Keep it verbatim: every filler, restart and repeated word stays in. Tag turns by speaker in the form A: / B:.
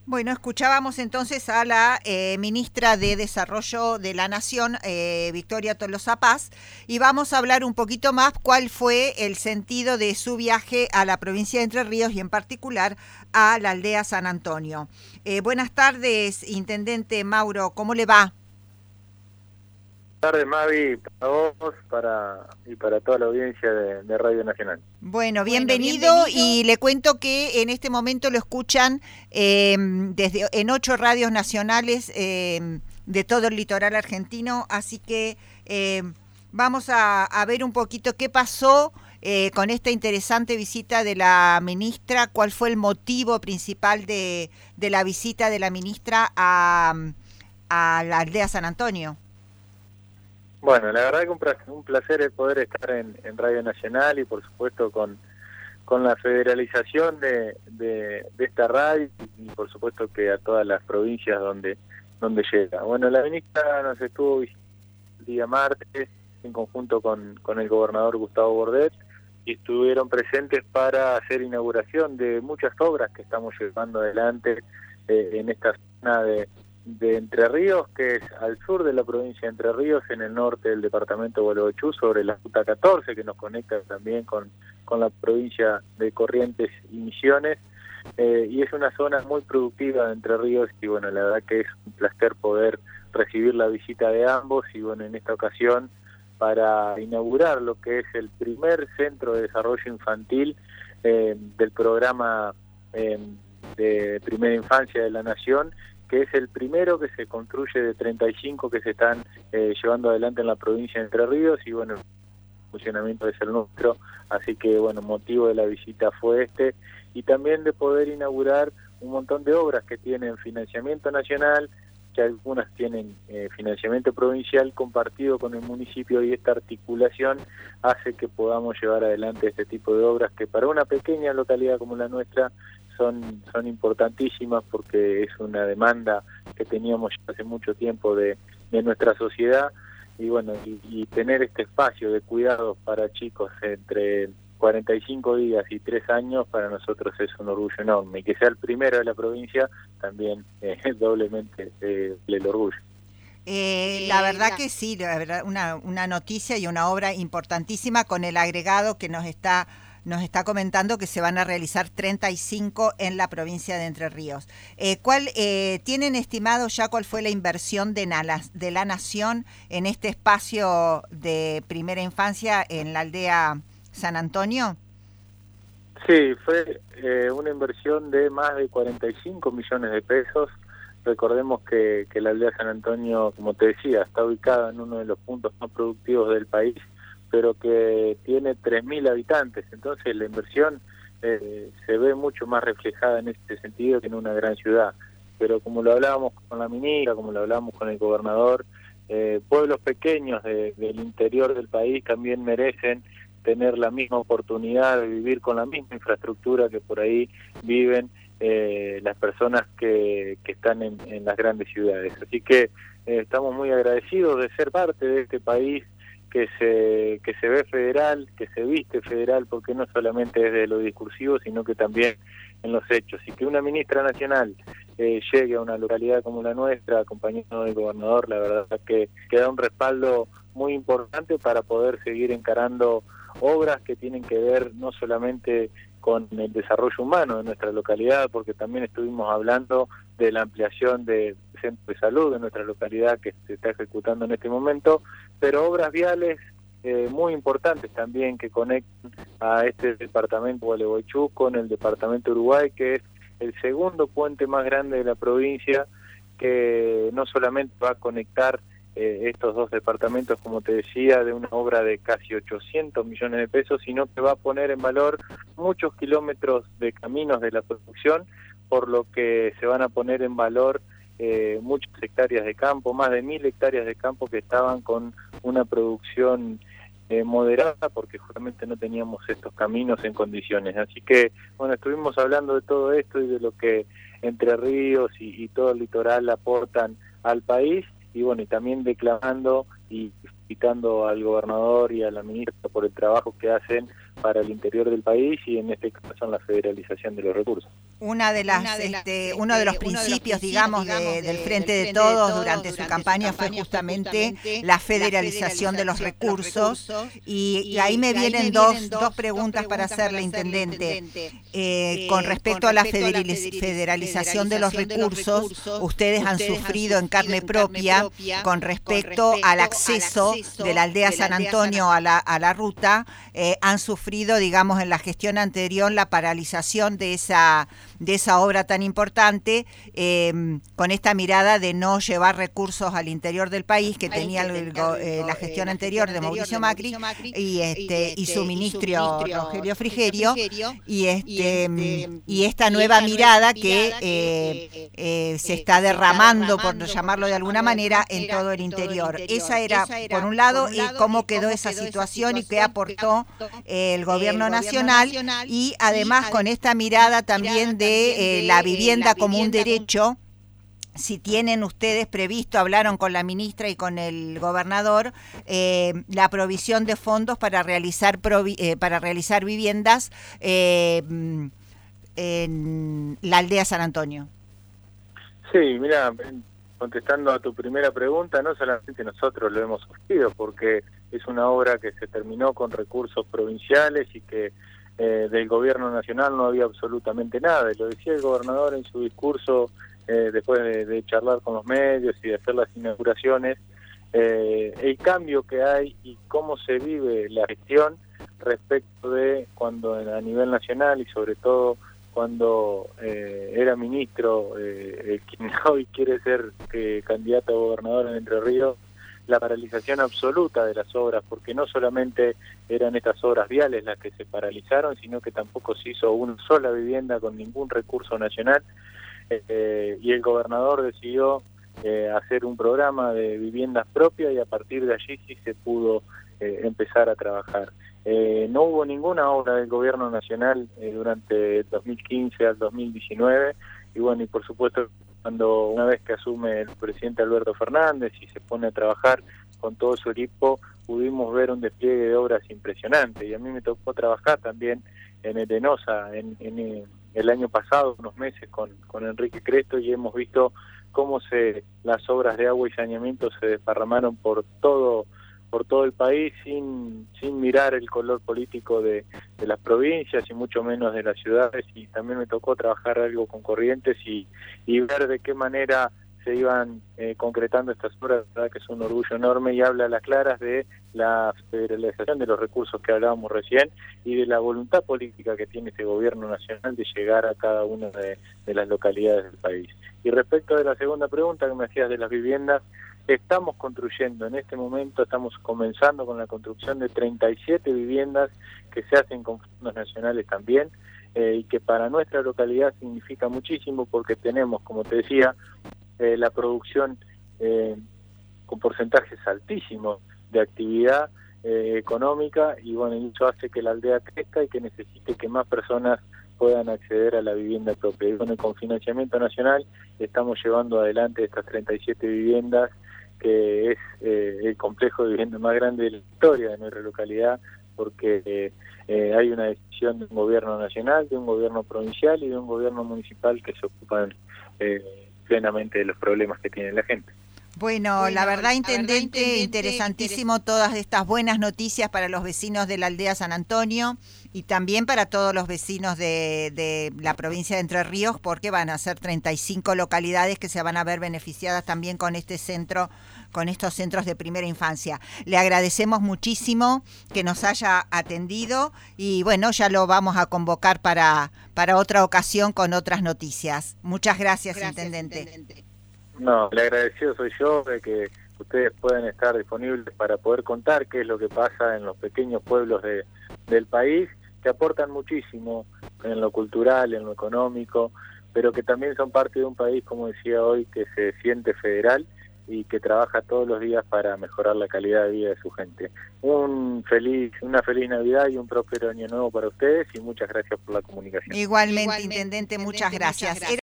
A: Bueno, escuchábamos entonces a la eh, ministra de Desarrollo de la Nación, eh, Victoria Tolosa Paz, y vamos a hablar un poquito más cuál fue el sentido de su viaje a la provincia de Entre Ríos y en particular a la aldea San Antonio. Eh, buenas tardes, Intendente Mauro, ¿cómo le va?
B: Buenas tardes, Mavi, para vos para, y para toda la audiencia de, de Radio Nacional.
A: Bueno,
C: Bueno,
A: bienvenido,
C: bienvenido.
A: y le cuento que en este momento lo escuchan eh, desde en ocho radios nacionales eh, de todo el litoral argentino, así que eh, vamos a, a ver un poquito qué pasó eh, con esta interesante visita de la ministra, cuál fue el motivo principal de, de la visita de la ministra a, a la aldea San Antonio.
B: Bueno, la verdad que un placer, un placer el poder estar en, en Radio Nacional y por supuesto con, con la federalización de, de, de esta radio y por supuesto que a todas las provincias donde, donde llega. Bueno, la ministra nos estuvo visitando el día martes en conjunto con, con el gobernador Gustavo Bordet y estuvieron presentes para hacer inauguración de muchas obras que estamos llevando adelante eh, en esta zona de de Entre Ríos, que es al sur de la provincia de Entre Ríos, en el norte del departamento de Gualeguaychú, sobre la ruta catorce, que nos conecta también con, con la provincia de Corrientes y Misiones, eh, y es una zona muy productiva de Entre Ríos, y bueno, la verdad que es un placer poder recibir la visita de ambos, y bueno, en esta ocasión, para inaugurar lo que es el primer centro de desarrollo infantil eh, del programa eh, de primera infancia de la Nación, que es el primero que se construye de treinta y cinco que se están eh, llevando adelante en la provincia de Entre Ríos, y bueno, el funcionamiento es el nuestro, así que bueno, motivo de la visita fue este, y también de poder inaugurar un montón de obras que tienen financiamiento nacional, que algunas tienen eh, financiamiento provincial compartido con el municipio, y esta articulación hace que podamos llevar adelante este tipo de obras que para una pequeña localidad como la nuestra son son importantísimas, porque es una demanda que teníamos ya hace mucho tiempo de, de nuestra sociedad, y bueno, y, y tener este espacio de cuidados para chicos entre cuarenta y cinco días y tres años para nosotros es un orgullo enorme, y que sea el primero de la provincia también eh, doblemente eh, el orgullo.
A: Eh, la verdad que sí, la verdad, una, una noticia y una obra importantísima, con el agregado que nos está nos está comentando que se van a realizar treinta y cinco en la provincia de Entre Ríos. Eh, ¿cuál eh, tienen estimado ya cuál fue la inversión de, Nala, de la Nación en este espacio de primera infancia en la aldea San Antonio?
B: Sí, fue eh, una inversión de más de cuarenta y cinco millones de pesos. Recordemos que, que la aldea San Antonio, como te decía, está ubicada en uno de los puntos más productivos del país, pero que tiene tres mil habitantes, entonces la inversión eh, se ve mucho más reflejada en este sentido que en una gran ciudad. Pero como lo hablábamos con la ministra, como lo hablábamos con el gobernador, eh, pueblos pequeños de, del interior del país también merecen tener la misma oportunidad de vivir con la misma infraestructura que por ahí viven eh, las personas que, que están en, en las grandes ciudades. Así que eh, estamos muy agradecidos de ser parte de este país que se que se ve federal, que se viste federal, porque no solamente desde lo discursivo, sino que también en los hechos. Y que una ministra nacional eh, llegue a una localidad como la nuestra, acompañado del gobernador, la verdad que, que da un respaldo muy importante para poder seguir encarando obras que tienen que ver no solamente con el desarrollo humano de nuestra localidad, porque también estuvimos hablando de la ampliación del centro de salud de nuestra localidad que se está ejecutando en este momento, pero obras viales eh, muy importantes también que conectan a este departamento Gualeguaychú con el departamento Uruguay, que es el segundo puente más grande de la provincia, que no solamente va a conectar eh, estos dos departamentos, como te decía, de una obra de casi ochocientos millones de pesos, sino que va a poner en valor muchos kilómetros de caminos de la producción, por lo que se van a poner en valor eh, muchas hectáreas de campo, más de mil hectáreas de campo que estaban con una producción eh, moderada, porque justamente no teníamos estos caminos en condiciones. Así que, bueno, estuvimos hablando de todo esto y de lo que Entre Ríos y, y todo el litoral aportan al país, y bueno, y también declamando y felicitando al gobernador y a la ministra por el trabajo que hacen para el interior del país, y en este caso en la federalización de los recursos.
A: Una de las, una de las este, uno de los principios, digamos, de, del Frente de Todos durante su campaña fue justamente la federalización de los recursos, y, y ahí me vienen dos, dos preguntas para hacerle, intendente. Eh, con respecto a la federalización de los recursos, ustedes han sufrido en carne propia con respecto al acceso de la aldea San Antonio a la, a la ruta, eh, han sufrido, digamos, en la gestión anterior la paralización de esa de esa obra tan importante, eh, con esta mirada de no llevar recursos al interior del país que tenía el, el, eh, la gestión anterior de Mauricio Macri y este y su ministro Rogelio Frigerio, y este y esta nueva mirada que eh, eh, se está derramando, por llamarlo de alguna manera, en todo el interior. Esa era, por un lado, y cómo quedó esa situación y qué aportó eh, el gobierno nacional, y además con esta mirada también de de eh, la vivienda como un derecho. Si tienen ustedes previsto, hablaron con la ministra y con el gobernador, eh, la provisión de fondos para realizar provi eh, para realizar viviendas eh, en la aldea San Antonio.
B: Sí, mira, contestando a tu primera pregunta, no solamente nosotros lo hemos sufrido, porque es una obra que se terminó con recursos provinciales y que Eh, del gobierno nacional no había absolutamente nada, y lo decía el gobernador en su discurso eh, después de, de charlar con los medios y de hacer las inauguraciones, eh, el cambio que hay y cómo se vive la gestión respecto de cuando a nivel nacional, y sobre todo cuando eh, era ministro, eh, quien hoy quiere ser eh, candidato a gobernador en Entre Ríos, la paralización absoluta de las obras, porque no solamente eran estas obras viales las que se paralizaron, sino que tampoco se hizo una sola vivienda con ningún recurso nacional, eh, y el gobernador decidió eh, hacer un programa de viviendas propias, y a partir de allí sí se pudo eh, empezar a trabajar. Eh, no hubo ninguna obra del gobierno nacional eh, durante el dos mil quince al dos mil diecinueve, y bueno, y por supuesto cuando una vez que asume el presidente Alberto Fernández y se pone a trabajar con todo su equipo, pudimos ver un despliegue de obras impresionante, y a mí me tocó trabajar también en Elenosa en, en el año pasado, unos meses, con, con Enrique Cresto, y hemos visto cómo se las obras de agua y saneamiento se desparramaron por todo por todo el país sin sin mirar el color político de, de las provincias y mucho menos de las ciudades. Y también me tocó trabajar algo con Corrientes y, y ver de qué manera se iban eh, concretando estas obras, la verdad que es un orgullo enorme, y habla a las claras de la federalización de los recursos que hablábamos recién y de la voluntad política que tiene este gobierno nacional de llegar a cada una de, de las localidades del país. Y respecto de la segunda pregunta que me hacías de las viviendas, estamos construyendo en este momento, estamos comenzando con la construcción de treinta y siete viviendas que se hacen con fondos nacionales también, eh, y que para nuestra localidad significa muchísimo, porque tenemos, como te decía, eh, la producción eh, con porcentajes altísimos de actividad eh, económica, y bueno, eso hace que la aldea crezca y que necesite que más personas puedan acceder a la vivienda propia. Y bueno, con financiamiento nacional estamos llevando adelante estas treinta y siete viviendas, que es eh, el complejo de vivienda más grande de la historia de nuestra localidad, porque eh, eh, hay una decisión de un gobierno nacional, de un gobierno provincial y de un gobierno municipal que se ocupan eh, plenamente de los problemas que tiene la gente.
A: Bueno, bueno, la verdad, intendente, la verdad, intendente interesantísimo interes... todas estas buenas noticias para los vecinos de la aldea San Antonio y también para todos los vecinos de, de la provincia de Entre Ríos, porque van a ser treinta y cinco localidades que se van a ver beneficiadas también con este centro, con estos centros de primera infancia. Le agradecemos muchísimo que nos haya atendido y bueno, ya lo vamos a convocar para, para otra ocasión con otras noticias. Muchas gracias, gracias intendente. intendente.
B: No, el agradecido soy yo de que ustedes puedan estar disponibles para poder contar qué es lo que pasa en los pequeños pueblos de, del país, que aportan muchísimo en lo cultural, en lo económico, pero que también son parte de un país, como decía hoy, que se siente federal y que trabaja todos los días para mejorar la calidad de vida de su gente. Un feliz, una feliz Navidad y un próspero año nuevo para ustedes, y muchas gracias por la comunicación.
A: Igualmente, Igualmente intendente, muchas gracias. Muchas gracias.